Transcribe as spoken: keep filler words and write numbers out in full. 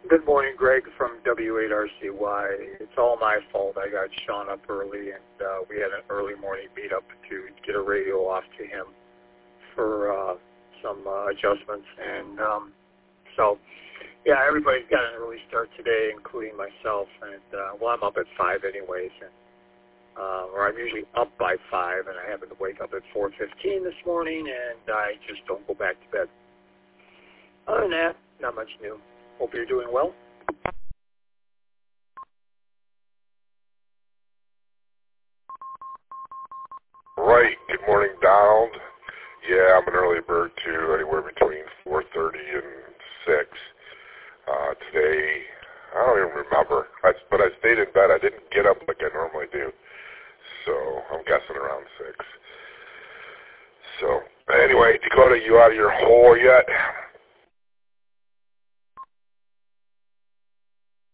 Good morning, Greg from W eight R C Y. It's all my fault. I got Sean up early, and uh, we had an early morning meetup to get a radio off to him for uh, some uh, adjustments. And um, so, yeah, everybody's got an early start today, including myself. And, uh, well, I'm up at five anyways, and, uh, or I'm usually up by five, and I happened to wake up at four fifteen this morning, and I just don't go back to bed. Other than that, not much new. Hope you're doing well. Right. Good morning, Donald. Yeah, I'm an early bird too, anywhere between four thirty and six. Uh, today, I don't even remember, I, but I stayed in bed. I didn't get up like I normally do, so I'm guessing around six. So, anyway, Dakota, you out of your hole yet?